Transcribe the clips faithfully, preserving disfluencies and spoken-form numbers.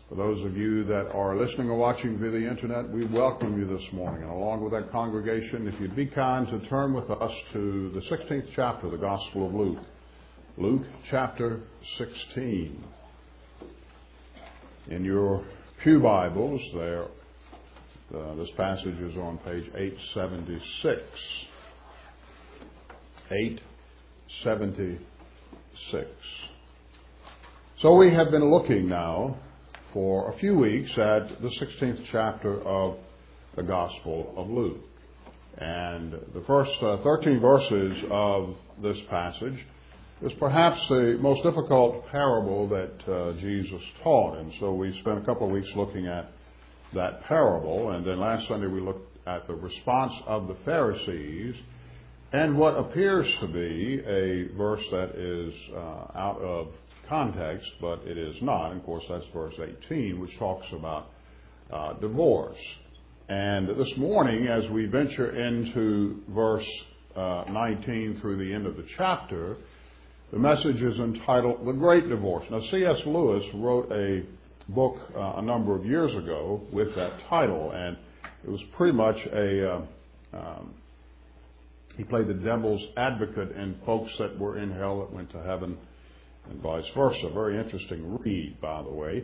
For those of you that are listening or watching via the internet, we welcome you this morning. And along with that congregation, if you'd be kind to turn with us to the sixteenth chapter of the Gospel of Luke. Luke chapter sixteen. In your pew Bibles, there, uh, this passage is on page eight seventy-six. eight seventy-six. So we have been looking now for a few weeks at the sixteenth chapter of the Gospel of Luke. And the first uh, thirteen verses of this passage is perhaps the most difficult parable that uh, Jesus taught. And so we spent a couple of weeks looking at that parable. And then last Sunday we looked at the response of the Pharisees and what appears to be a verse that is uh, out of context, but it is not. And of course, that's verse eighteen, which talks about uh, divorce. And this morning, as we venture into verse uh, nineteen through the end of the chapter, the message is entitled The Great Divorce. Now, C S Lewis wrote a book uh, a number of years ago with that title, and it was pretty much a... Uh, um, he played the devil's advocate in folks that were in hell that went to heaven, and vice versa. Very interesting read, by the way.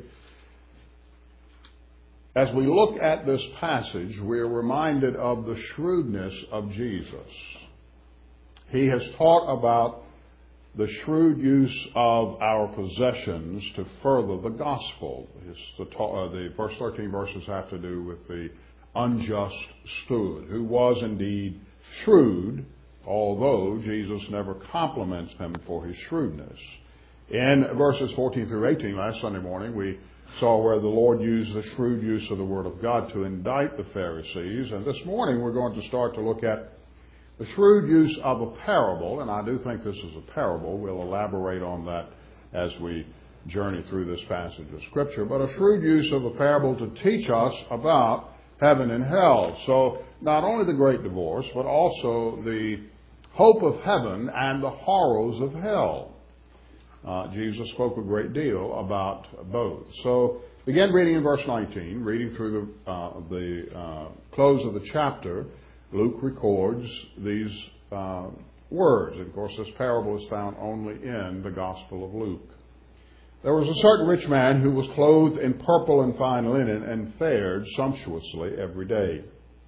As we look at this passage, we are reminded of the shrewdness of Jesus. He has taught about the shrewd use of our possessions to further the gospel. His, the, uh, the first thirteen verses have to do with the unjust steward, who was indeed shrewd, although Jesus never compliments him for his shrewdness. In verses fourteen through eighteen, last Sunday morning, we saw where the Lord used the shrewd use of the Word of God to indict the Pharisees. And this morning we're going to start to look at the shrewd use of a parable. And I do think this is a parable. We'll elaborate on that as we journey through this passage of Scripture. But a shrewd use of a parable to teach us about heaven and hell. So not only the great divorce, but also the hope of heaven and the horrors of hell. Uh, Jesus spoke a great deal about both. So begin reading in verse nineteen, reading through the, uh, the uh, close of the chapter. Luke records these uh, words. And of course, this parable is found only in the Gospel of Luke. There was a certain rich man who was clothed in purple and fine linen and fared sumptuously every day.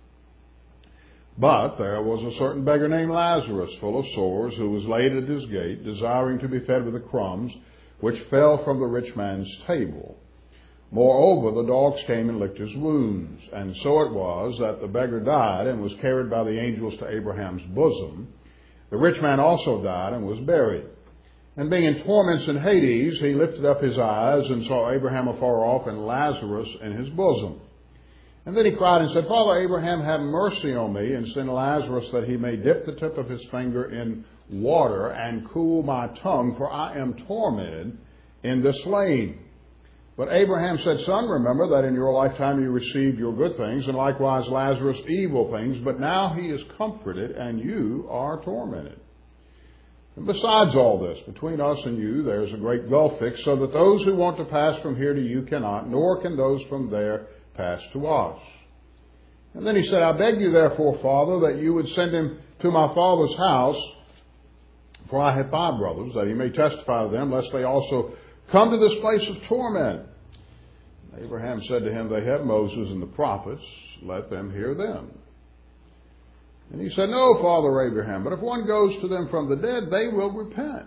But there was a certain beggar named Lazarus, full of sores, who was laid at his gate, desiring to be fed with the crumbs which fell from the rich man's table. Moreover, the dogs came and licked his wounds. And so it was that the beggar died and was carried by the angels to Abraham's bosom. The rich man also died and was buried. And being in torments in Hades, he lifted up his eyes and saw Abraham afar off and Lazarus in his bosom. And then he cried and said, Father Abraham, have mercy on me, and send Lazarus that he may dip the tip of his finger in water and cool my tongue, for I am tormented in this flame. But Abraham said, Son, remember that in your lifetime you received your good things, and likewise Lazarus evil things, but now he is comforted, and you are tormented. And besides all this, between us and you there is a great gulf fixed, so that those who want to pass from here to you cannot, nor can those from there pass to us. And then he said, I beg you therefore, Father, that you would send him to my father's house, for I have five brothers, that he may testify to them, lest they also come to this place of torment. Abraham said to him, They have Moses and the prophets, let them hear them. And he said, No, Father Abraham, but if one goes to them from the dead, they will repent.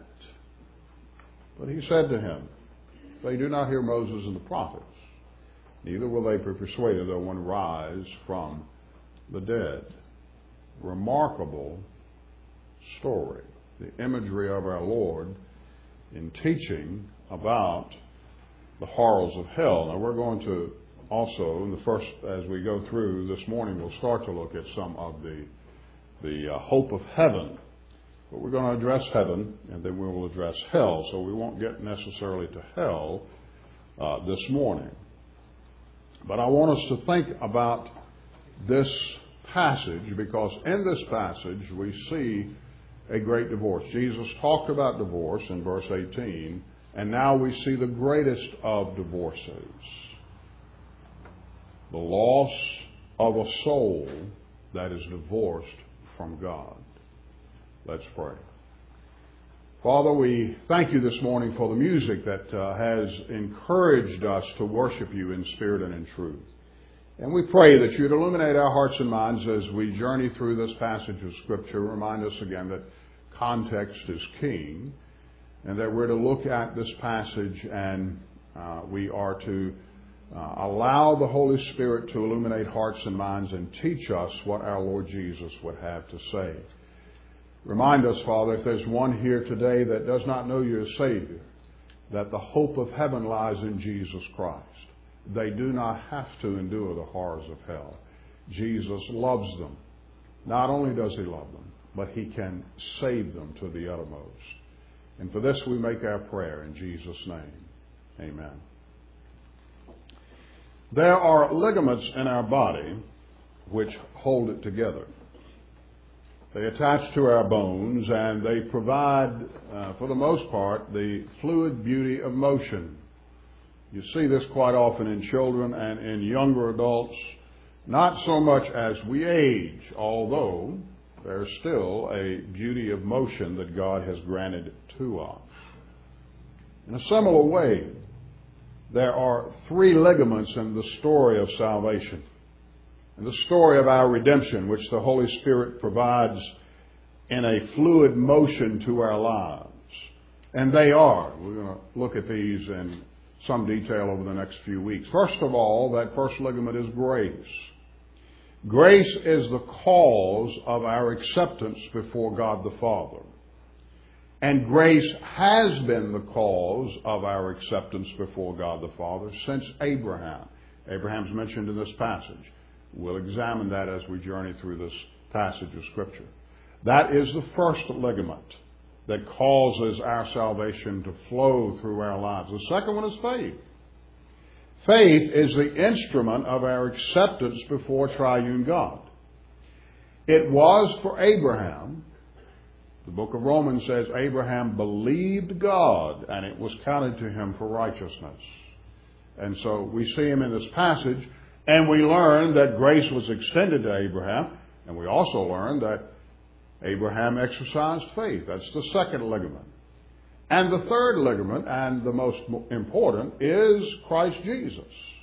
But he said to him, They do not hear Moses and the prophets, neither will they be persuaded though one rise from the dead. Remarkable story. The imagery of our Lord in teaching about the horrors of hell. Now we're going to also, in the first, as we go through this morning, we'll start to look at some of the the uh, hope of heaven. But we're going to address heaven, and then we will address hell. So we won't get necessarily to hell uh, this morning. But I want us to think about this passage, because in this passage we see a great divorce. Jesus talked about divorce in verse eighteen, and now we see the greatest of divorces. the loss of a soul that is divorced from God. Let's pray. Father, we thank you this morning for the music that uh, has encouraged us to worship you in spirit and in truth. And we pray that you'd illuminate our hearts and minds as we journey through this passage of Scripture. Remind us again that context is king, and that we're to look at this passage and uh, we are to uh, allow the Holy Spirit to illuminate hearts and minds and teach us what our Lord Jesus would have to say. Remind us, Father, if there's one here today that does not know you as Savior, that the hope of heaven lies in Jesus Christ. They do not have to endure the horrors of hell. Jesus loves them. Not only does he love them, but he can save them to the uttermost. And for this we make our prayer in Jesus' name. Amen. There are ligaments in our body which hold it together. They attach to our bones, and they provide, uh, for the most part, the fluid beauty of motion. You see this quite often in children and in younger adults, not so much as we age, although there's still a beauty of motion that God has granted to us. In a similar way, there are three ligaments in the story of salvation. In the story of our redemption, which the Holy Spirit provides in a fluid motion to our lives. And they are. We're going to look at these in some detail over the next few weeks. First of all, that first ligament is grace. Grace is the cause of our acceptance before God the Father. And grace has been the cause of our acceptance before God the Father since Abraham. Abraham's mentioned in this passage. We'll examine that as we journey through this passage of Scripture. That is the first ligament that causes our salvation to flow through our lives. The second one is faith. Faith is the instrument of our acceptance before triune God. It was for Abraham. The book of Romans says Abraham believed God and it was counted to him for righteousness. And so we see him in this passage, and we learn that grace was extended to Abraham, and we also learn that Abraham exercised faith. That's the second ligament. And the third ligament, and the most important, is Christ Jesus.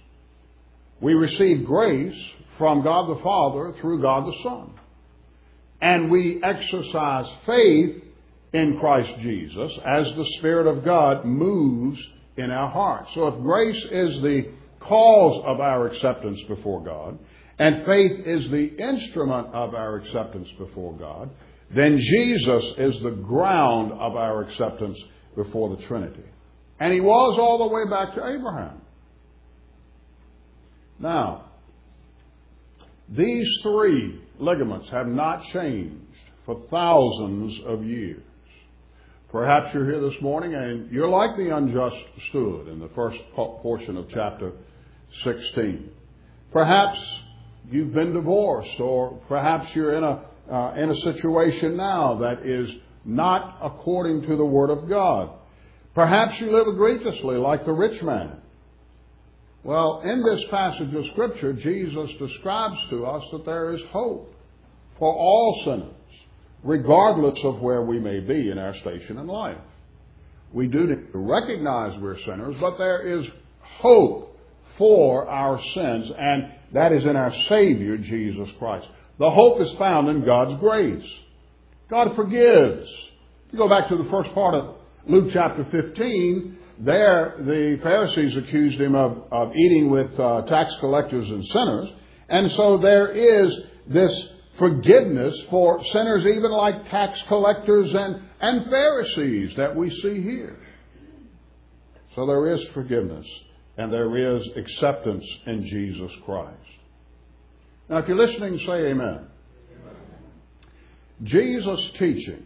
We receive grace from God the Father through God the Son. And we exercise faith in Christ Jesus as the Spirit of God moves in our hearts. So if grace is the cause of our acceptance before God, and faith is the instrument of our acceptance before God, then Jesus is the ground of our acceptance before the Trinity. And he was all the way back to Abraham. Now, these three ligaments have not changed for thousands of years. Perhaps you're here this morning and you're like the unjust stood in the first portion of chapter sixteen. Perhaps you've been divorced, or perhaps you're in a uh, in a situation now that is not according to the Word of God. Perhaps you live egregiously like the rich man. Well, in this passage of Scripture, Jesus describes to us that there is hope for all sinners, regardless of where we may be in our station in life. We do need to recognize we're sinners, but there is hope for our sins, and that is in our Savior, Jesus Christ. The hope is found in God's grace. God forgives. If you go back to the first part of Luke chapter fifteen, there the Pharisees accused him of, of eating with uh, tax collectors and sinners. And so there is this forgiveness for sinners even like tax collectors and, and Pharisees that we see here. So there is forgiveness and there is acceptance in Jesus Christ. Now if you're listening, say amen. Amen. Jesus' teaching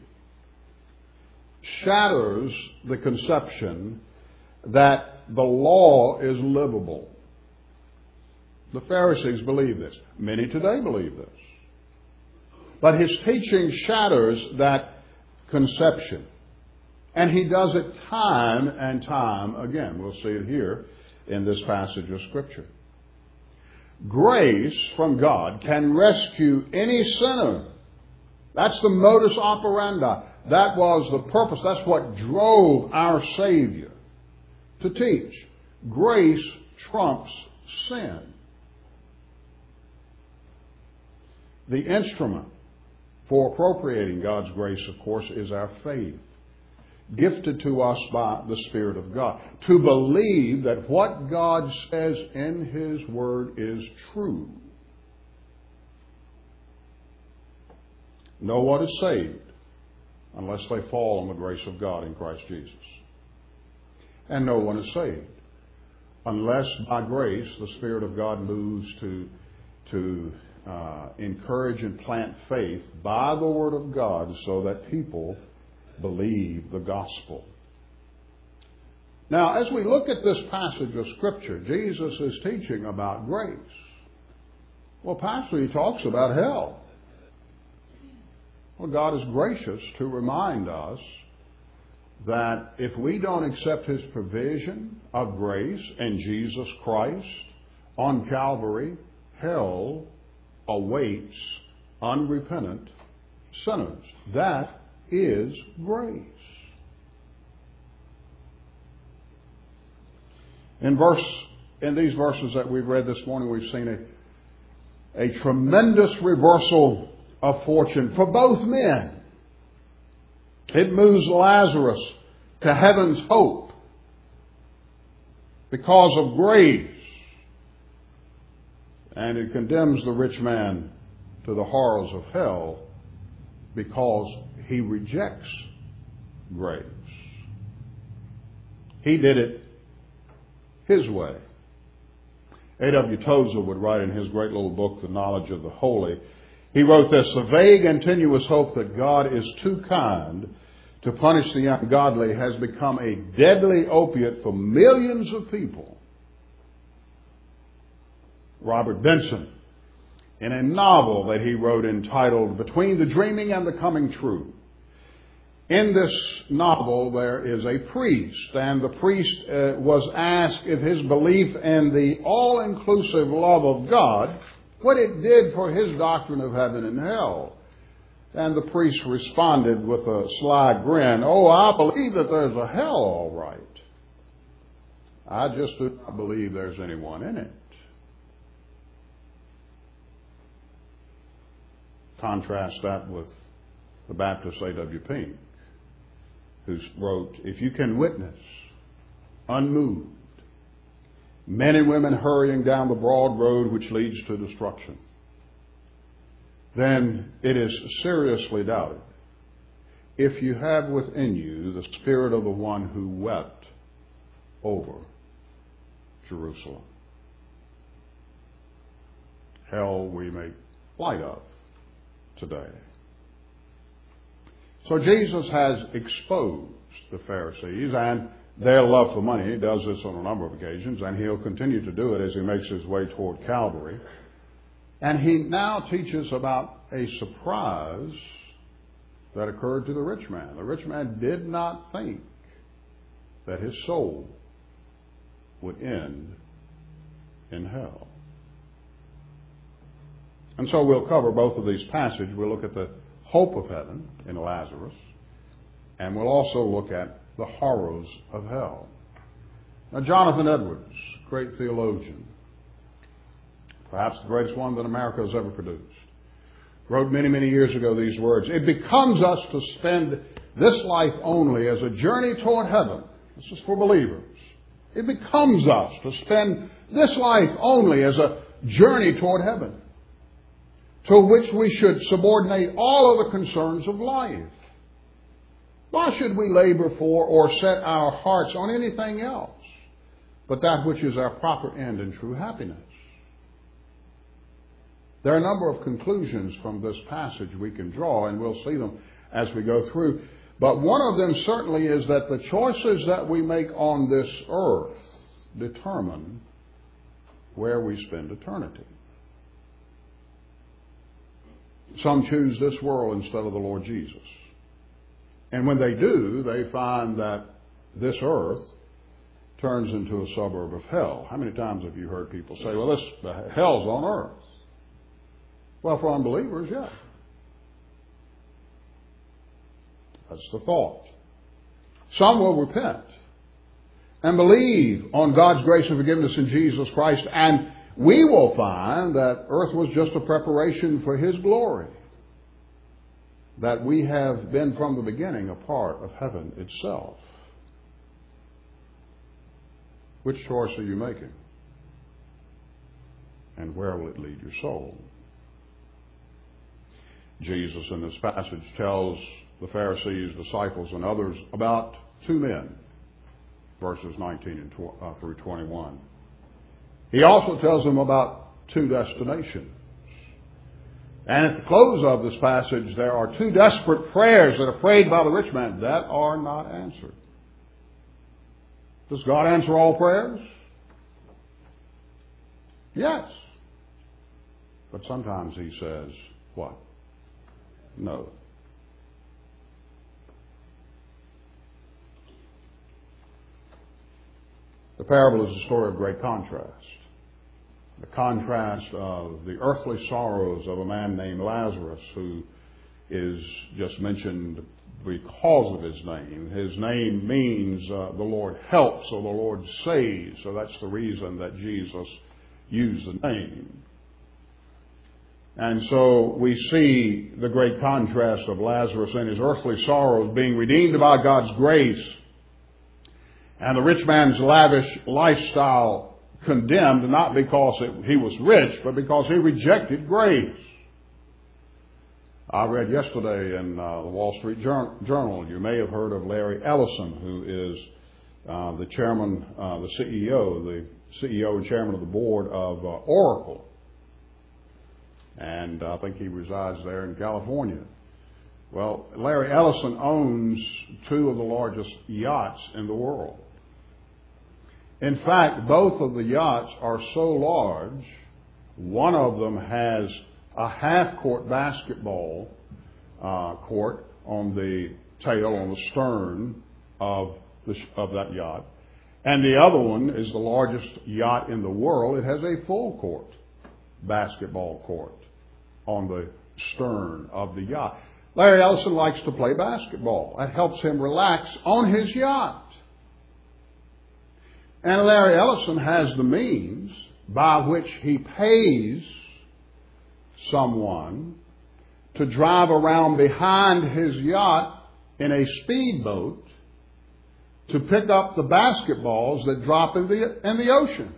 shatters the conception that the law is livable. The Pharisees believe this. Many today believe this. But his teaching shatters that conception. And he does it time and time again. We'll see it here in this passage of Scripture. Grace from God can rescue any sinner. That's the modus operandi. That was the purpose. That's what drove our Savior to teach. Grace trumps sin. The instrument for appropriating God's grace, of course, is our faith, gifted to us by the Spirit of God, to believe that what God says in His Word is true. No one is saved unless they fall on the grace of God in Christ Jesus. And no one is saved unless by grace the Spirit of God moves to, to uh, encourage and plant faith by the Word of God so that people believe the gospel. Now, as we look at this passage of Scripture, Jesus is teaching about grace. Well, Pastor, he talks about hell. Well, God is gracious to remind us that if we don't accept His provision of grace in Jesus Christ on Calvary, hell awaits unrepentant sinners. That is grace. In verse, in these verses that we've read this morning, we've seen a, a tremendous reversal of fortune for both men. It moves Lazarus to heaven's hope because of grace, and it condemns the rich man to the horrors of hell because he rejects grace. He did it his way. A W Tozer would write in his great little book, The Knowledge of the Holy, he wrote this: the vague and tenuous hope that God is too kind to punish the ungodly has become a deadly opiate for millions of people. Robert Benson, in a novel that he wrote entitled Between the Dreaming and the Coming True. In this novel, there is a priest, and the priest uh, was asked if his belief in the all-inclusive love of God, what it did for his doctrine of heaven and hell. And the priest responded with a sly grin, "Oh, I believe that there's a hell, all right. I just do not believe there's anyone in it." Contrast that with the Baptist A W Pink, who wrote, "If you can witness, unmoved, men and women hurrying down the broad road which leads to destruction, then it is seriously doubted if you have within you the spirit of the one who wept over Jerusalem." Hell we make light of today. So Jesus has exposed the Pharisees and their love for money. He does this on a number of occasions, and he'll continue to do it as he makes his way toward Calvary. And he now teaches about a surprise that occurred to the rich man. The rich man did not think that his soul would end in hell. And so we'll cover both of these passages. We'll look at the hope of heaven in Lazarus, and we'll also look at the horrors of hell. Now, Jonathan Edwards, great theologian, perhaps the greatest one that America has ever produced, wrote many, many years ago these words: "It becomes us to spend this life only as a journey toward heaven." This is for believers. It becomes us to spend this life only as a journey toward heaven, to which we should subordinate all of the concerns of life. Why should we labor for or set our hearts on anything else but that which is our proper end and true happiness? There are a number of conclusions from this passage we can draw, and we'll see them as we go through. But one of them certainly is that the choices that we make on this earth determine where we spend eternity. Some choose this world instead of the Lord Jesus. And when they do, they find that this earth turns into a suburb of hell. How many times have you heard people say, well, this the hell's on earth? Well, for unbelievers, yeah. That's the thought. Some will repent and believe on God's grace and forgiveness in Jesus Christ, and we will find that earth was just a preparation for His glory, that we have been from the beginning a part of heaven itself. Which choice are you making? And where will it lead your soul? Jesus in this passage tells the Pharisees, disciples, and others about two men, verses nineteen and tw- uh, through twenty-one. He also tells them about two destinations. And at the close of this passage, there are two desperate prayers that are prayed by the rich man that are not answered. Does God answer all prayers? Yes. But sometimes He says, what? No. The parable is a story of great contrast. The contrast of the earthly sorrows of a man named Lazarus, who is just mentioned because of his name. His name means uh, the Lord helps or the Lord saves. So that's the reason that Jesus used the name. And so we see the great contrast of Lazarus and his earthly sorrows being redeemed by God's grace, and the rich man's lavish lifestyle condemned, not because it, he was rich, but because he rejected grace. I read yesterday in uh, the Wall Street Journal, you may have heard of Larry Ellison, who is uh, the chairman, uh, the C E O, the C E O and chairman of the board of uh, Oracle. And I think he resides there in California. Well, Larry Ellison owns two of the largest yachts in the world. In fact, both of the yachts are so large, one of them has a half-court basketball uh, court on the tail, on the stern of, the, of that yacht. And the other one is the largest yacht in the world. It has a full-court basketball court on the stern of the yacht. Larry Ellison likes to play basketball. That helps him relax on his yacht. And Larry Ellison has the means by which he pays someone to drive around behind his yacht in a speedboat to pick up the basketballs that drop in the, in the ocean.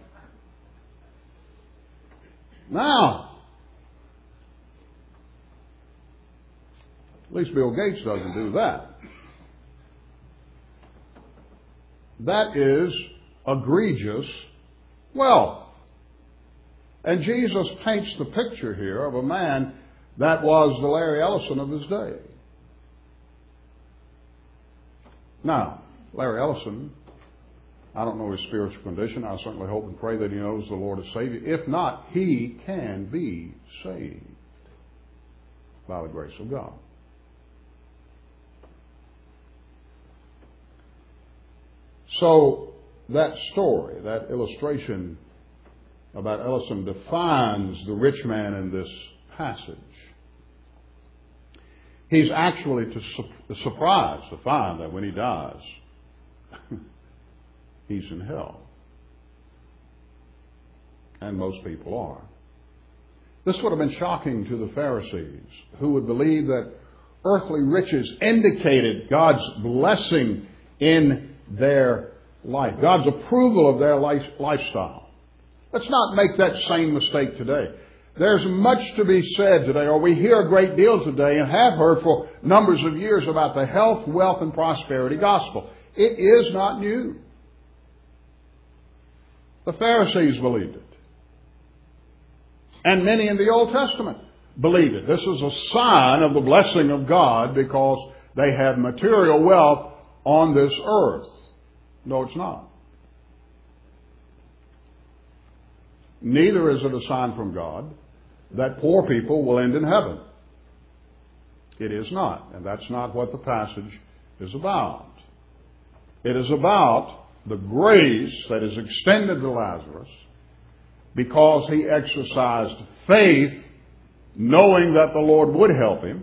Now, at least Bill Gates doesn't do that. That is egregious wealth. And Jesus paints the picture here of a man that was the Larry Ellison of his day. Now, Larry Ellison, I don't know his spiritual condition. I certainly hope and pray that he knows the Lord as Savior. If not, he can be saved by the grace of God. So that story, that illustration about Ellison defines the rich man in this passage. He's actually to su- surprised to find that when he dies, he's in hell. And most people are. This would have been shocking to the Pharisees, who would believe that earthly riches indicated God's blessing in their life, God's approval of their life, lifestyle. Let's not make that same mistake today. There's much to be said today, or we hear a great deal today and have heard for numbers of years about the health, wealth, and prosperity gospel. It is not new. The Pharisees believed it. And many in the Old Testament believed it. This is a sign of the blessing of God because they have material wealth on this earth. No, it's not. Neither is it a sign from God that poor people will end in heaven. It is not. And that's not what the passage is about. It is about the grace that is extended to Lazarus because he exercised faith, knowing that the Lord would help him,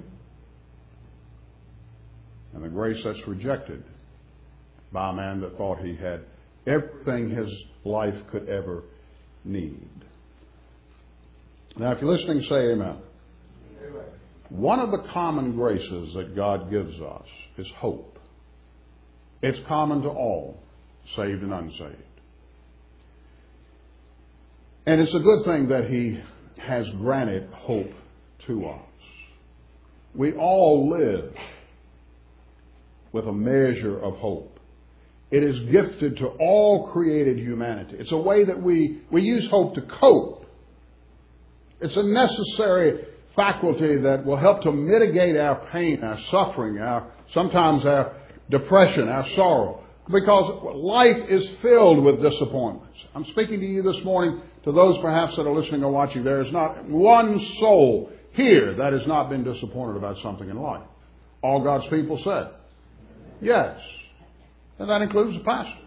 and the grace that's rejected by a man that thought he had everything his life could ever need. Now, if you're listening, say amen. Amen. One of the common graces that God gives us is hope. It's common to all, saved and unsaved. And it's a good thing that He has granted hope to us. We all live with a measure of hope. It is gifted to all created humanity. It's a way that we, we use hope to cope. It's a necessary faculty that will help to mitigate our pain, our suffering, our sometimes our depression, our sorrow. Because life is filled with disappointments. I'm speaking to you this morning, to those perhaps that are listening or watching. There is not one soul here that has not been disappointed about something in life. All God's people said, yes. And that includes the pastor.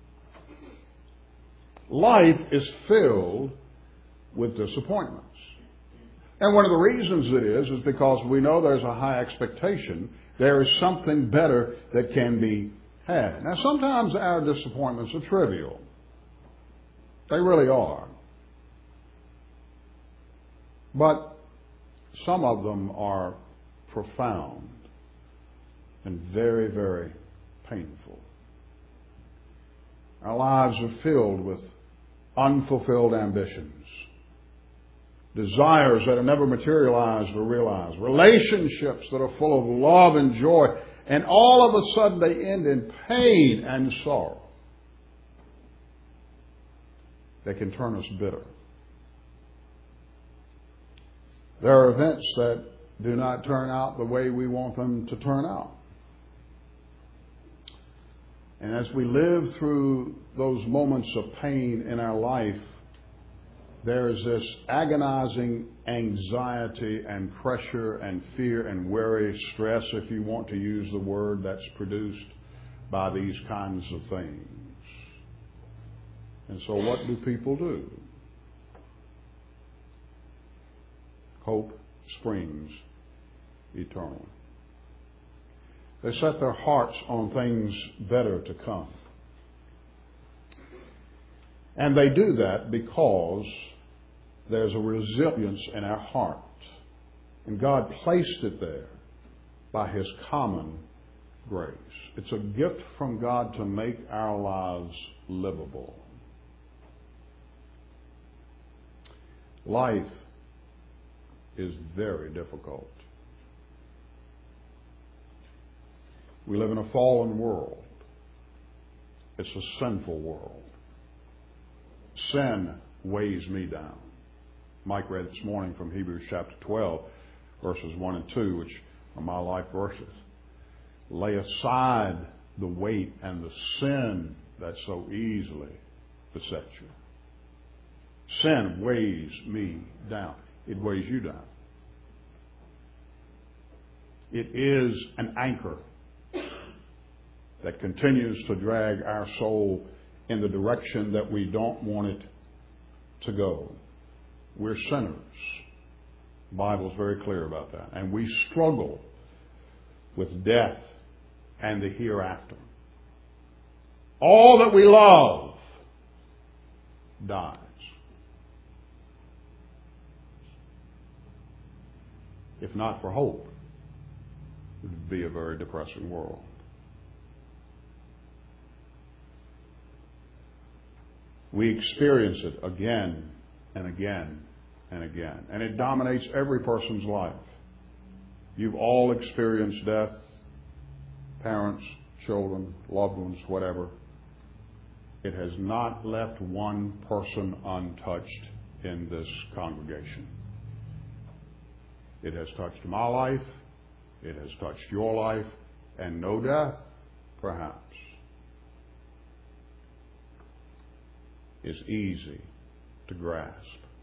Life is filled with disappointments. And one of the reasons it is, is because we know there's a high expectation. There is something better that can be had. Now, sometimes our disappointments are trivial. They really are. But some of them are profound and very, very painful. Our lives are filled with unfulfilled ambitions, desires that are never materialized or realized, relationships that are full of love and joy, and all of a sudden they end in pain and sorrow. They can turn us bitter. There are events that do not turn out the way we want them to turn out. And as we live through those moments of pain in our life, there is this agonizing anxiety and pressure and fear and worry, stress, if you want to use the word, that's produced by these kinds of things. And so what do people do? Hope springs eternal. They set their hearts on things better to come. And they do that because there's a resilience in our heart. And God placed it there by His common grace. It's a gift from God to make our lives livable. Life is very difficult. We live in a fallen world. It's a sinful world. Sin weighs me down. Mike read this morning from Hebrews chapter twelve, verses one and two, which are my life verses. Lay aside the weight and the sin that so easily besets you. Sin weighs me down. It weighs you down. It is an anchor that continues to drag our soul in the direction that we don't want it to go. We're sinners. The Bible's very clear about that. And we struggle with death and the hereafter. All that we love dies. If not for hope, it would be a very depressing world. We experience it again and again and again. And it dominates every person's life. You've all experienced death, parents, children, loved ones, whatever. It has not left one person untouched in this congregation. It has touched my life. It has touched your life. And no death, perhaps, is easy to grasp.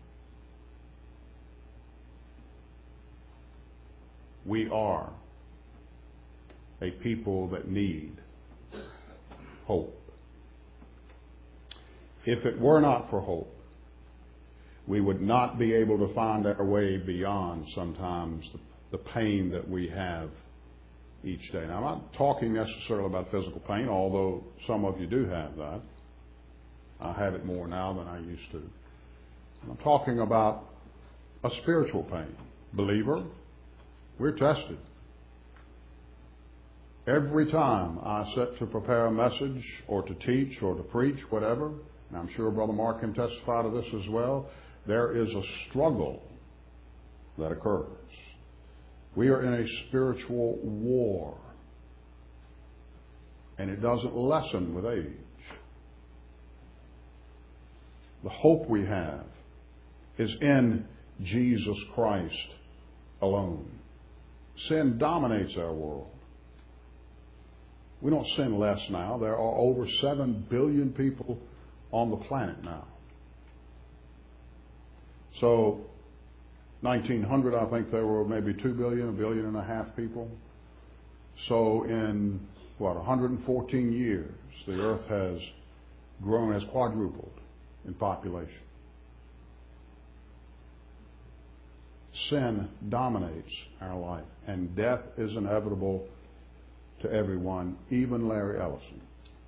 We are a people that need hope. If it were not for hope, we would not be able to find our way beyond sometimes the, the pain that we have each day. Now, I'm not talking necessarily about physical pain, although some of you do have that. I have it more now than I used to. I'm talking about a spiritual pain. Believer, we're tested. Every time I sit to prepare a message or to teach or to preach, whatever, and I'm sure Brother Mark can testify to this as well, there is a struggle that occurs. We are in a spiritual war, and it doesn't lessen with age. The hope we have is in Jesus Christ alone. Sin dominates our world. We don't sin less now. There are over seven billion people on the planet now. So, nineteen hundred, I think there were maybe two billion, a billion and a half people. So in, what, one hundred fourteen years, the earth has grown, has quadrupled in population. Sin dominates our life, and death is inevitable to everyone, even Larry Ellison.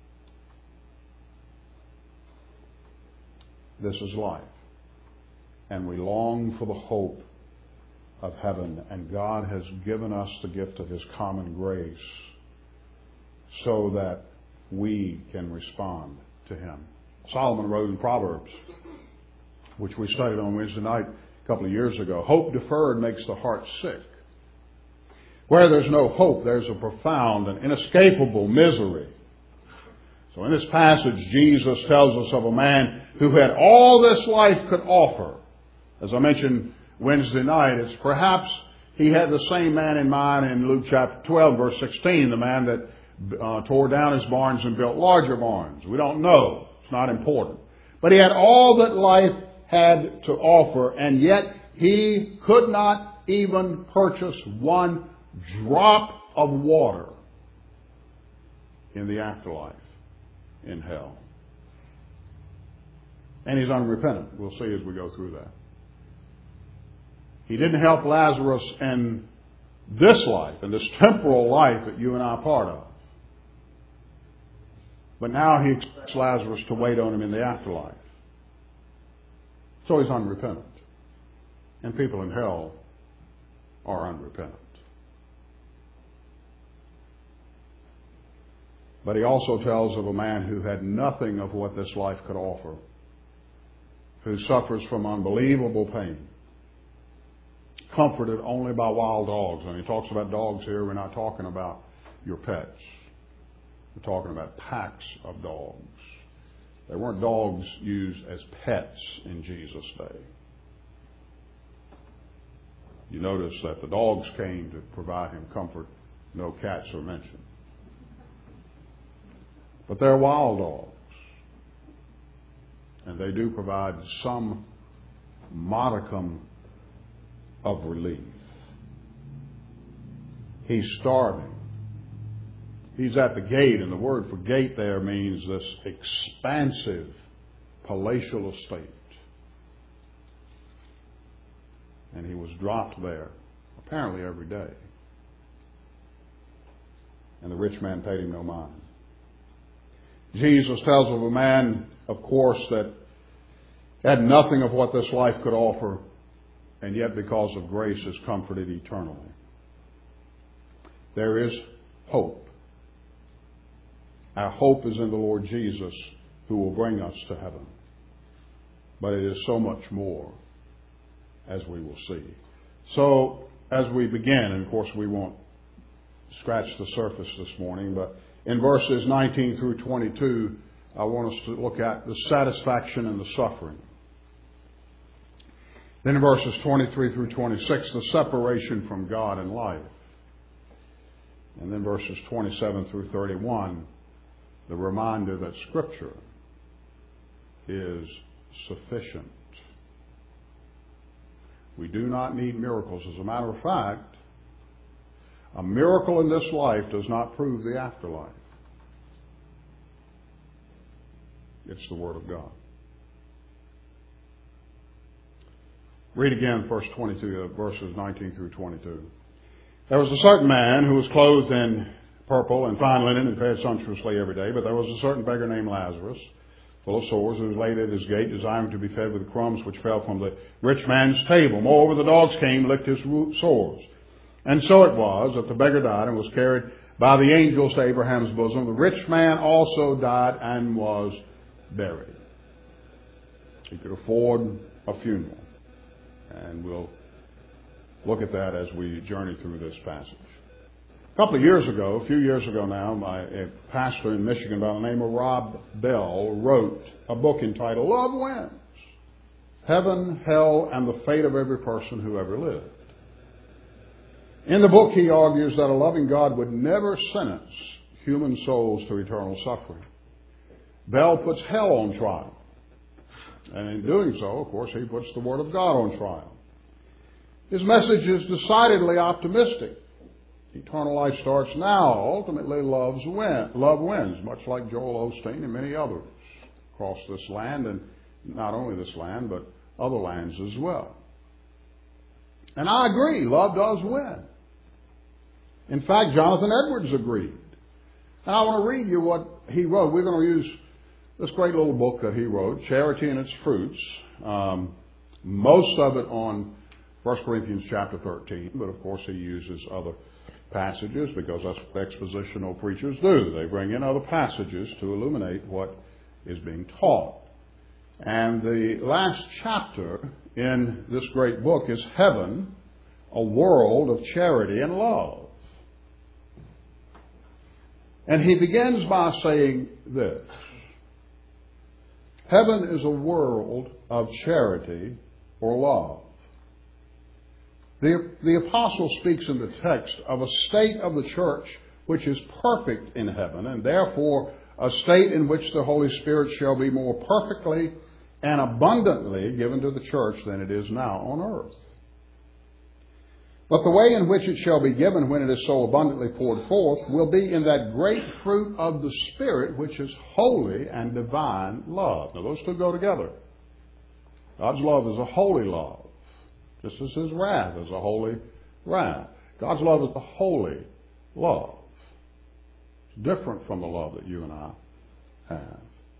This is life. And we long for the hope of heaven, and God has given us the gift of His common grace so that we can respond to Him. Solomon wrote in Proverbs, which we studied on Wednesday night a couple of years ago, hope deferred makes the heart sick. Where there's no hope, there's a profound and inescapable misery. So in this passage, Jesus tells us of a man who had all this life could offer. As I mentioned Wednesday night, it's perhaps he had the same man in mind in Luke chapter twelve, verse sixteen, the man that uh, tore down his barns and built larger barns. We don't know. It's not important. But he had all that life had to offer, and yet he could not even purchase one drop of water in the afterlife, in hell. And he's unrepentant. We'll see as we go through that. He didn't help Lazarus in this life, in this temporal life that you and I are part of. But now he expects Lazarus to wait on him in the afterlife. So he's unrepentant. And people in hell are unrepentant. But he also tells of a man who had nothing of what this life could offer, who suffers from unbelievable pain, comforted only by wild dogs. And he talks about dogs here. We're not talking about your pets. We're talking about packs of dogs. There weren't dogs used as pets in Jesus' day. You notice that the dogs came to provide him comfort. No cats are mentioned. But they're wild dogs. And they do provide some modicum of relief. He's starving. He's at the gate, and the word for gate there means this expansive palatial estate. And he was dropped there, apparently every day. And the rich man paid him no mind. Jesus tells of a man, of course, that had nothing of what this life could offer, and yet because of grace is comforted eternally. There is hope. Our hope is in the Lord Jesus, who will bring us to heaven. But it is so much more, as we will see. So, as we begin, and of course we won't scratch the surface this morning, but in verses nineteen through twenty-two, I want us to look at the satisfaction and the suffering. Then in verses twenty-three through twenty-six, the separation from God and life. And then verses twenty-seven through thirty-one, the reminder that Scripture is sufficient. We do not need miracles. As a matter of fact, a miracle in this life does not prove the afterlife. It's the Word of God. Read again verse twenty-two, uh, verses nineteen through twenty-two. There was a certain man who was clothed in purple and fine linen and fed sumptuously every day, but there was a certain beggar named Lazarus, full of sores, who was laid at his gate, desiring to be fed with the crumbs which fell from the rich man's table. Moreover, the dogs came, licked his sores. And so it was that the beggar died and was carried by the angels to Abraham's bosom. The rich man also died and was buried. He could afford a funeral. And we'll look at that as we journey through this passage. A couple of years ago, a few years ago now, my a pastor in Michigan by the name of Rob Bell wrote a book entitled Love Wins: Heaven, Hell, and the Fate of Every Person Who Ever Lived. In the book, he argues that a loving God would never sentence human souls to eternal suffering. Bell puts hell on trial. And in doing so, of course, he puts the Word of God on trial. His message is decidedly optimistic. Eternal life starts now. Ultimately, love's win, love wins, much like Joel Osteen and many others across this land, and not only this land, but other lands as well. And I agree, love does win. In fact, Jonathan Edwards agreed. And I want to read you what he wrote. We're going to use this great little book that he wrote, Charity and Its Fruits, um, most of it on First Corinthians chapter thirteen, but of course he uses other passages because that's what expositional preachers do. They bring in other passages to illuminate what is being taught. And the last chapter in this great book is Heaven, a World of Charity and Love. And he begins by saying this: Heaven is a world of charity or love. The, the apostle speaks in the text of a state of the church which is perfect in heaven, and therefore a state in which the Holy Spirit shall be more perfectly and abundantly given to the church than it is now on earth. But the way in which it shall be given when it is so abundantly poured forth will be in that great fruit of the Spirit, which is holy and divine love. Now, those two go together. God's love is a holy love, just as His wrath is a holy wrath. God's love is a holy love. It's different from the love that you and I have.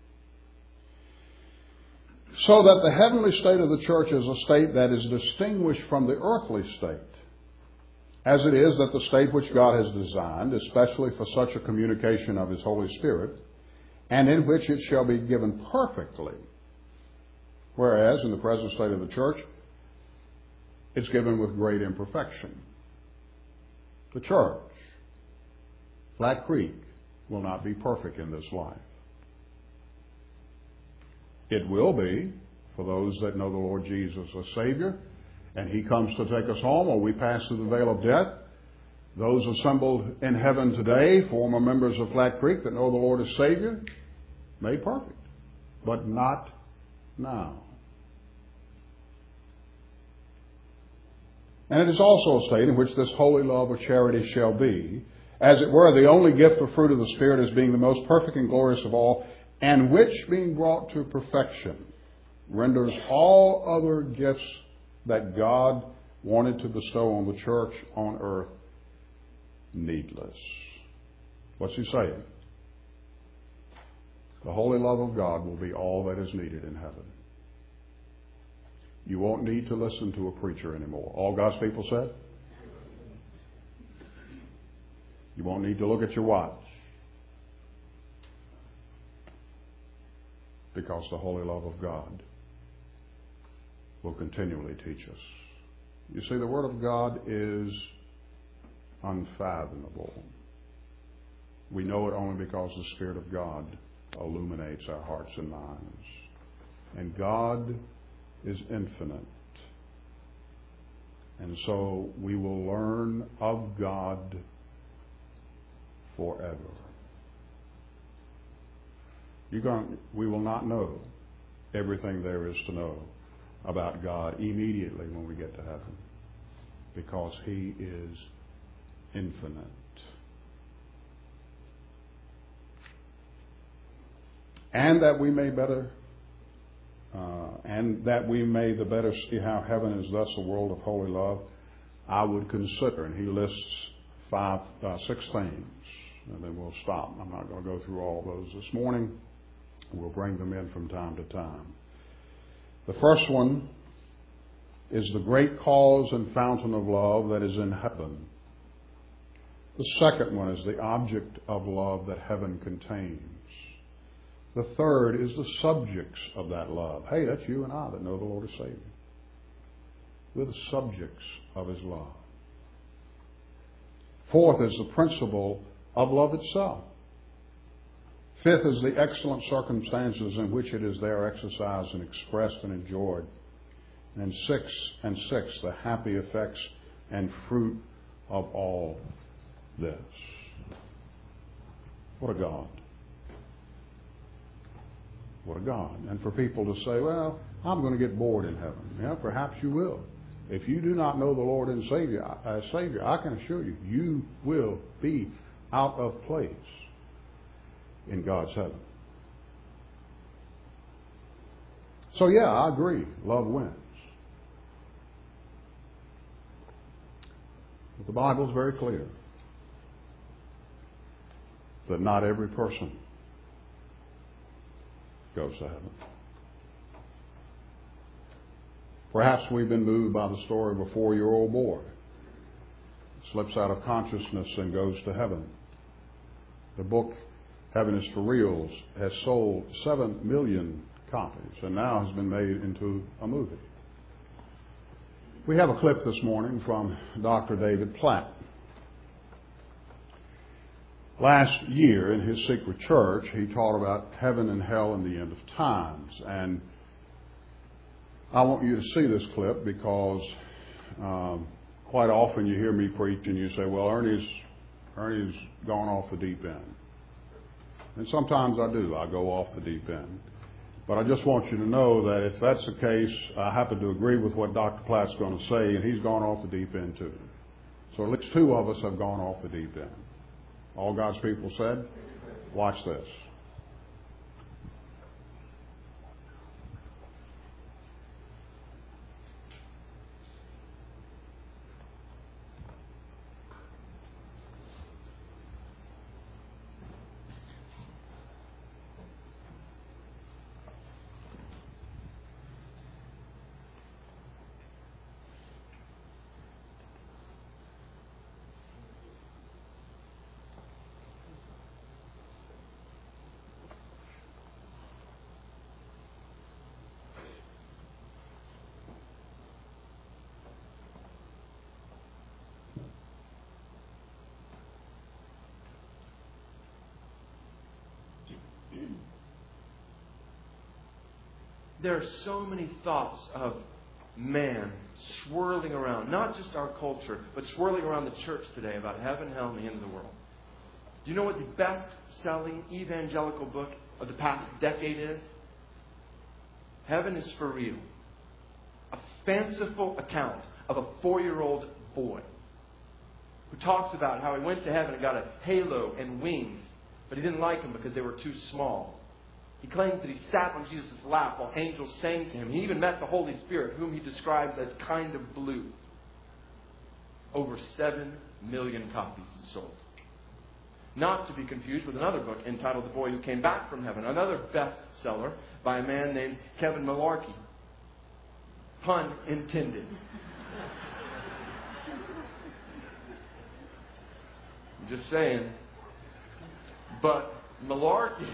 So that the heavenly state of the church is a state that is distinguished from the earthly state, as it is that the state which God has designed, especially for such a communication of His Holy Spirit, and in which it shall be given perfectly, whereas in the present state of the church, it's given with great imperfection. The church, Flat Creek, will not be perfect in this life. It will be for those that know the Lord Jesus as Savior, and He comes to take us home, or we pass through the veil of death. Those assembled in heaven today, former members of Flat Creek that know the Lord as Savior, made perfect, but not now. And it is also a state in which this holy love or charity shall be, as it were, the only gift of fruit of the Spirit as being the most perfect and glorious of all, and which, being brought to perfection, renders all other gifts that God wanted to bestow on the church on earth needless. What's he saying? The holy love of God will be all that is needed in heaven. You won't need to listen to a preacher anymore. All God's people said? You won't need to look at your watch, because the holy love of God will continually teach us. You see, the Word of God is unfathomable. We know it only because the Spirit of God illuminates our hearts and minds. And God is infinite. And so we will learn of God forever. You're going, we will not know everything there is to know about God immediately when we get to heaven, because He is infinite. And that we may better uh, and that we may the better see how heaven is thus a world of holy love, I would consider, and he lists five, uh, six things, and then we'll stop. I'm not going to go through all those this morning. We'll bring them in from time to time. The first one is the great cause and fountain of love that is in heaven. The second one is the object of love that heaven contains. The third is the subjects of that love. Hey, that's you and I that know the Lord as Savior. We're the subjects of His love. Fourth is the principle of love itself. Fifth is the excellent circumstances in which it is there exercised and expressed and enjoyed. And six, and six, the happy effects and fruit of all this. What a God. What a God. And for people to say, well, I'm going to get bored in heaven. Yeah, perhaps you will. If you do not know the Lord and Savior, as Savior, I can assure you, you will be out of place in God's heaven. So yeah, I agree. Love wins. But the Bible is very clear that not every person goes to heaven. Perhaps we've been moved by the story of a four-year-old boy who slips out of consciousness and goes to heaven. The book Heaven is for Reals has sold seven million copies and now has been made into a movie. We have a clip this morning from Doctor David Platt. Last year in his secret church, he taught about heaven and hell and the end of times. And I want you to see this clip because um, quite often you hear me preach and you say, well, Ernie's, Ernie's gone off the deep end. And sometimes I do. I go off the deep end. But I just want you to know that if that's the case, I happen to agree with what Doctor Platt's going to say, and he's gone off the deep end too. So at least two of us have gone off the deep end. All God's people said, watch this. There are so many thoughts of man swirling around, not just our culture, but swirling around the church today about heaven, hell, and the end of the world. Do you know what the best-selling evangelical book of the past decade is? Heaven is for Real. A fanciful account of a four-year-old boy who talks about how he went to heaven and got a halo and wings, but he didn't like them because they were too small. He claims that he sat on Jesus' lap while angels sang to him. He even met the Holy Spirit, whom he describes as kind of blue. Over seven million copies sold. Not to be confused with another book entitled The Boy Who Came Back from Heaven, another bestseller by a man named Kevin Malarkey. Pun intended. I'm just saying. But Malarkey...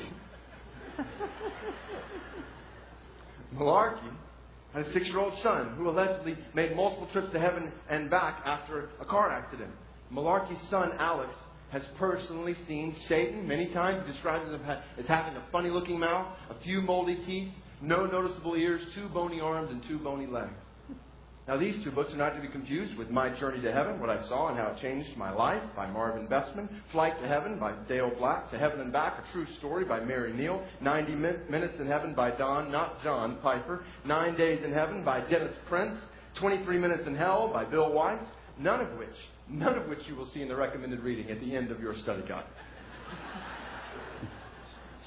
Malarkey had a six-year-old son who allegedly made multiple trips to heaven and back after a car accident. Malarkey's son, Alex, has personally seen Satan many times. He describes him as having a funny-looking mouth, a few moldy teeth, no noticeable ears, two bony arms, and two bony legs. Now, these two books are not to be confused with My Journey to Heaven, What I Saw and How It Changed My Life by Marvin Bestman, Flight to Heaven by Dale Black, To Heaven and Back, A True Story by Mary Neal, ninety Minutes in Heaven by Don, not John, Piper, Nine Days in Heaven by Dennis Prince, twenty-three Minutes in Hell by Bill Weiss, none of which, none of which you will see in the recommended reading at the end of your study guide.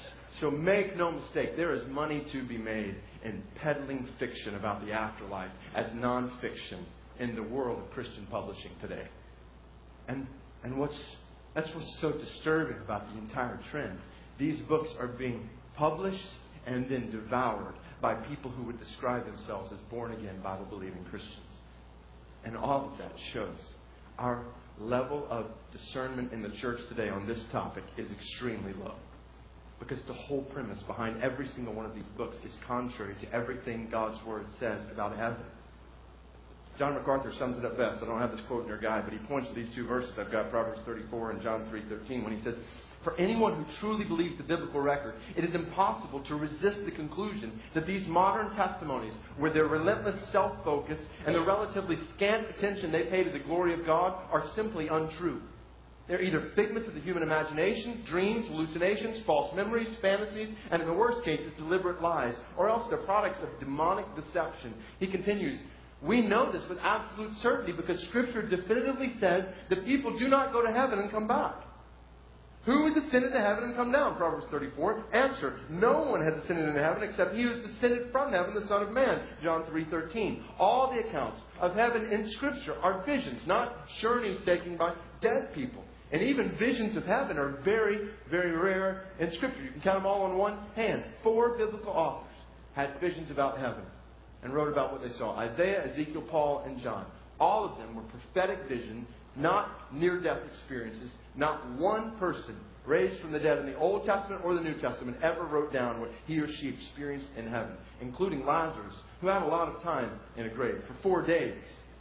So make no mistake, there is money to be made in peddling fiction about the afterlife as nonfiction in the world of Christian publishing today. And and what's that's what's so disturbing about the entire trend. These books are being published and then devoured by people who would describe themselves as born-again, Bible-believing Christians. And all of that shows our level of discernment in the church today on this topic is extremely low. Because the whole premise behind every single one of these books is contrary to everything God's Word says about heaven. John MacArthur sums it up best. I don't have this quote in your guide, but he points to these two verses. I've got Proverbs thirty-four and John three thirteen when he says, "For anyone who truly believes the biblical record, it is impossible to resist the conclusion that these modern testimonies, with their relentless self-focus and the relatively scant attention they pay to the glory of God, are simply untrue. They're either figments of the human imagination, dreams, hallucinations, false memories, fantasies, and in the worst cases, deliberate lies, or else they're products of demonic deception." He continues, "We know this with absolute certainty because Scripture definitively says that people do not go to heaven and come back. Who has ascended to heaven and come down?" Proverbs thirty-four. Answer, "No one has ascended into heaven except he who has descended from heaven, the Son of Man." John three thirteen. All the accounts of heaven in Scripture are visions, not journeys taken by dead people. And even visions of heaven are very, very rare in Scripture. You can count them all on one hand. Four biblical authors had visions about heaven and wrote about what they saw. Isaiah, Ezekiel, Paul, and John. All of them were prophetic visions, not near-death experiences. Not one person raised from the dead in the Old Testament or the New Testament ever wrote down what he or she experienced in heaven, including Lazarus, who had a lot of time in a grave for four days.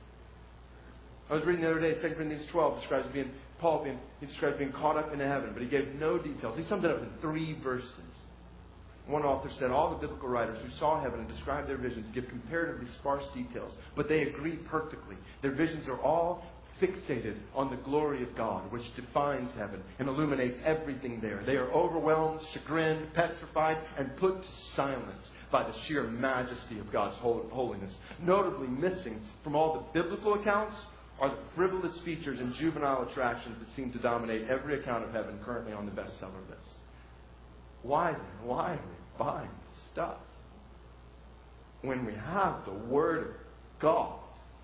I was reading the other day, Second Corinthians twelve describes being, Paul being, he describes being caught up into heaven, but he gave no details. He summed it up in three verses. One author said, all the biblical writers who saw heaven and described their visions give comparatively sparse details, but they agree perfectly. Their visions are all fixated on the glory of God, which defines heaven and illuminates everything there. They are overwhelmed, chagrined, petrified, and put to silence by the sheer majesty of God's holiness. Notably missing from all the biblical accounts are the frivolous features and juvenile attractions that seem to dominate every account of heaven currently on the bestseller list. Why then? Why are we buying stuff when we have the Word of God?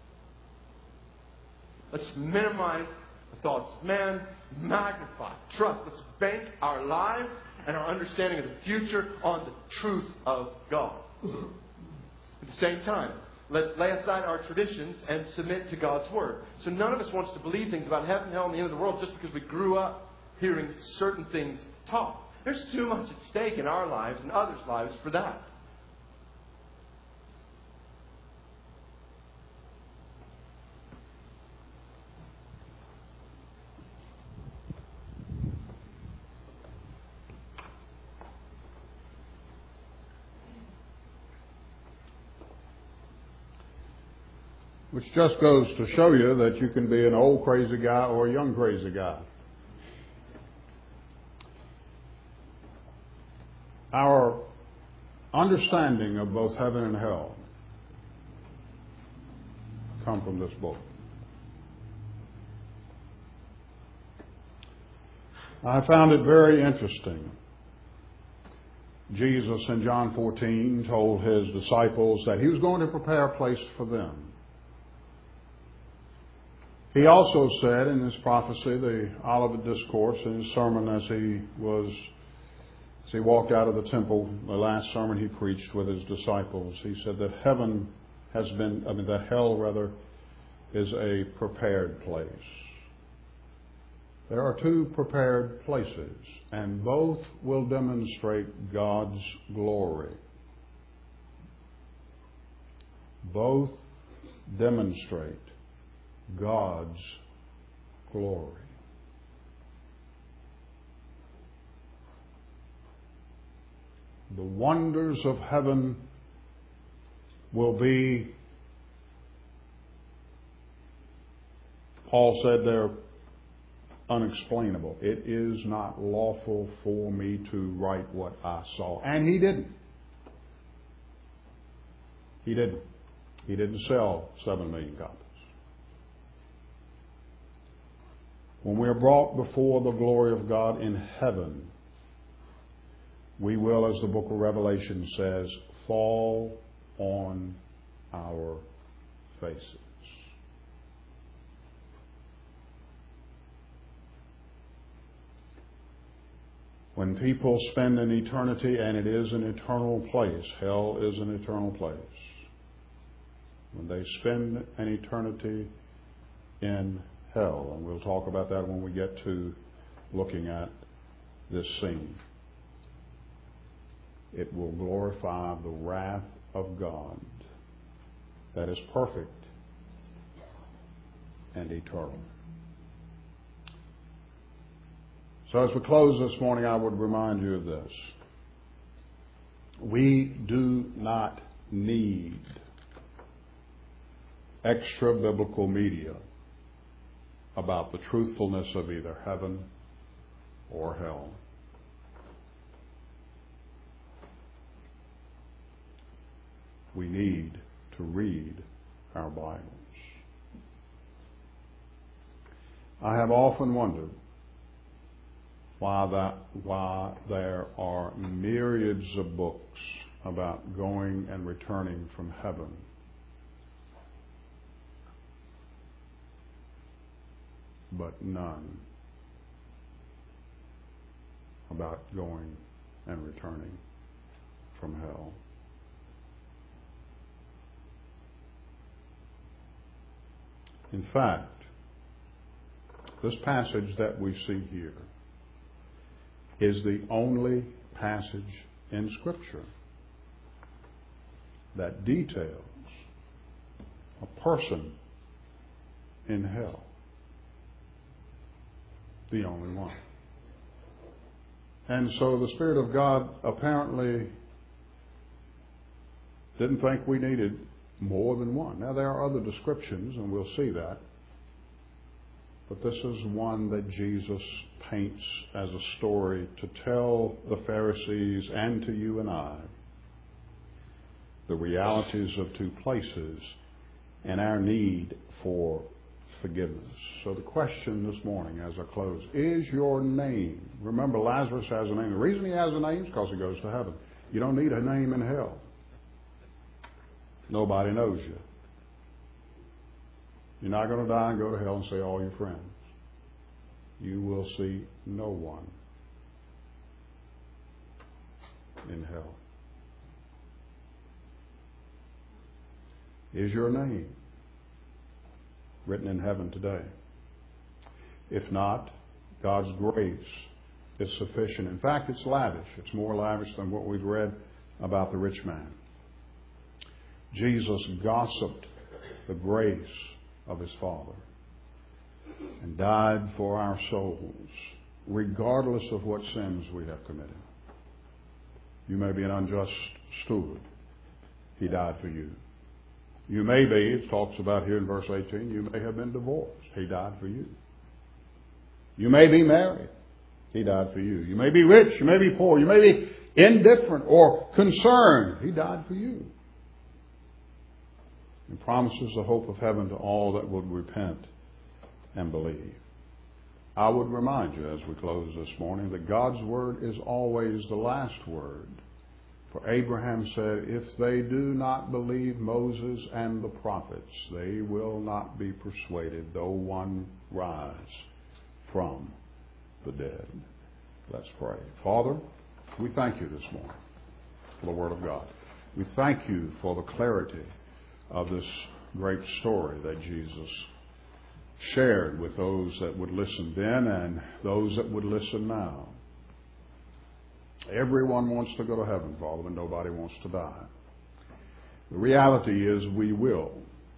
Let's minimize the thoughts of man, magnify, trust. Let's bank our lives and our understanding of the future on the truth of God. At the same time, let's lay aside our traditions and submit to God's Word. So none of us wants to believe things about heaven, hell, and the end of the world just because we grew up hearing certain things taught. There's too much at stake in our lives and others' lives for that. Which just goes to show you that you can be an old crazy guy or a young crazy guy. Our understanding of both heaven and hell come from this book. I found it very interesting. Jesus in John fourteen told his disciples that he was going to prepare a place for them. He also said in his prophecy, the Olivet Discourse, in his sermon as he was, as he walked out of the temple, the last sermon he preached with his disciples, he said that heaven has been, I mean, that hell rather, is a prepared place. There are two prepared places, and both will demonstrate God's glory. Both demonstrate God's glory. The wonders of heaven will be, Paul said, they're unexplainable. It is not lawful for me to write what I saw. And he didn't. He didn't. He didn't sell seven million copies. When we are brought before the glory of God in heaven, we will, as the book of Revelation says, fall on our faces. When people spend an eternity, and it is an eternal place, hell is an eternal place. When they spend an eternity in hell, and we'll talk about that when we get to looking at this scene, it will glorify the wrath of God that is perfect and eternal. So as we close this morning, I would remind you of this. We do not need extra biblical media about the truthfulness of either heaven or hell. We need to read our Bibles. I have often wondered why that why there are myriads of books about going and returning from heaven, but none about going and returning from hell. In fact, this passage that we see here is the only passage in Scripture that details a person in hell. The only one. And so the Spirit of God apparently didn't think we needed more than one. Now, there are other descriptions, and we'll see that. But this is one that Jesus paints as a story to tell the Pharisees and to you and I the realities of two places and our need for forgiveness. So the question this morning as I close, is your name? Remember, Lazarus has a name. The reason he has a name is because he goes to heaven. You don't need a name in hell. Nobody knows you. You're not going to die and go to hell and see all your friends. You will see no one in hell. Is your name written in heaven today? If not, God's grace is sufficient. In fact, it's lavish. It's more lavish than what we've read about the rich man. Jesus gossiped the grace of his Father and died for our souls, regardless of what sins we have committed. You may be an unjust steward. He died for you. You may be, it talks about here in verse eighteen, you may have been divorced. He died for you. You may be married. He died for you. You may be rich. You may be poor. You may be indifferent or concerned. He died for you. And promises the hope of heaven to all that would repent and believe. I would remind you as we close this morning that God's word is always the last word. For Abraham said, if they do not believe Moses and the prophets, they will not be persuaded, though one rise from the dead. Let's pray. Father, we thank you this morning for the word of God. We thank you for the clarity of this great story that Jesus shared with those that would listen then and those that would listen now. Everyone wants to go to heaven, Father, but nobody wants to die. The reality is we will.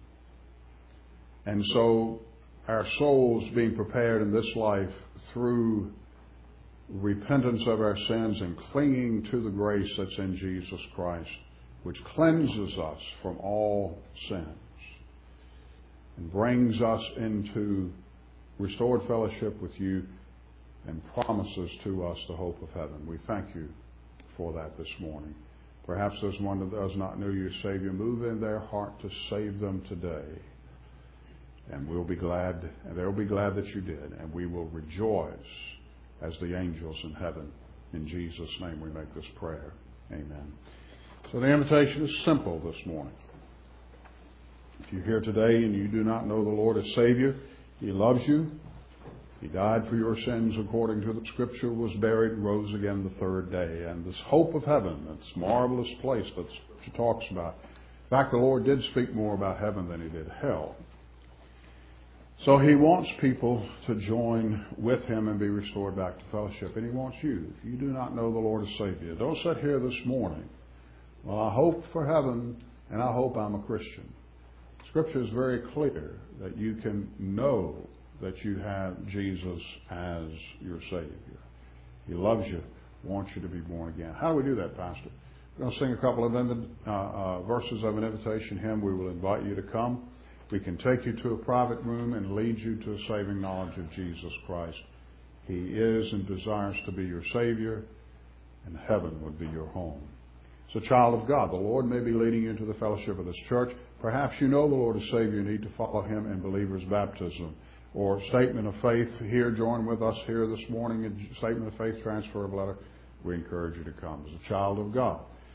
And so our souls being prepared in this life through repentance of our sins and clinging to the grace that's in Jesus Christ, which cleanses us from all sins and brings us into restored fellowship with you and promises to us the hope of heaven. We thank you for that this morning. Perhaps there's one that does not know you as Savior. Move in their heart to save them today. And we'll be glad, and they'll be glad that you did. And we will rejoice as the angels in heaven In Jesus' name we make this prayer. Amen. So the invitation is simple this morning. If you're here today and you do not know the Lord as Savior, He loves you. He died for your sins according to the Scripture, was buried, and rose again the third day. And this hope of heaven, this marvelous place that Scripture talks about. In fact, the Lord did speak more about heaven than He did hell. So He wants people to join with Him and be restored back to fellowship. And He wants you. If you do not know the Lord as Savior, don't sit here this morning. Well, I hope for heaven, and I hope I'm a Christian. Scripture is very clear that you can know that you have Jesus as your Savior. He loves you, wants you to be born again. How do we do that, Pastor? We're going to sing a couple of uh, uh, verses of an invitation hymn. We will invite you to come. We can take you to a private room and lead you to a saving knowledge of Jesus Christ. He is and desires to be your Savior, and heaven would be your home. So, child of God, the Lord may be leading you into the fellowship of this church. Perhaps you know the Lord as Savior and need to follow Him in believer's baptism or statement of faith here. Join with us here this morning in statement of faith, transfer of letter. We encourage you to come as a child of God.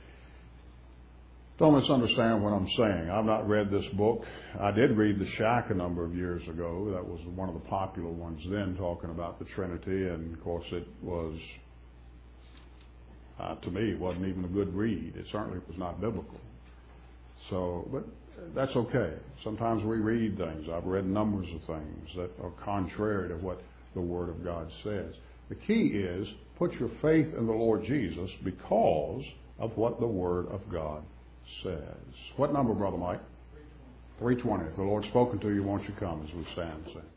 Don't misunderstand what I'm saying. I've not read this book. I did read The Shack a number of years ago. That was one of the popular ones then, talking about the Trinity. And, of course, it was, uh, to me, it wasn't even a good read. It certainly was not biblical. So, but that's okay. Sometimes we read things. I've read numbers of things that are contrary to what the Word of God says. The key is put your faith in the Lord Jesus because of what the Word of God says. What number, Brother Mike? three twenty. If the Lord's spoken to you, won't you come as we stand and sing?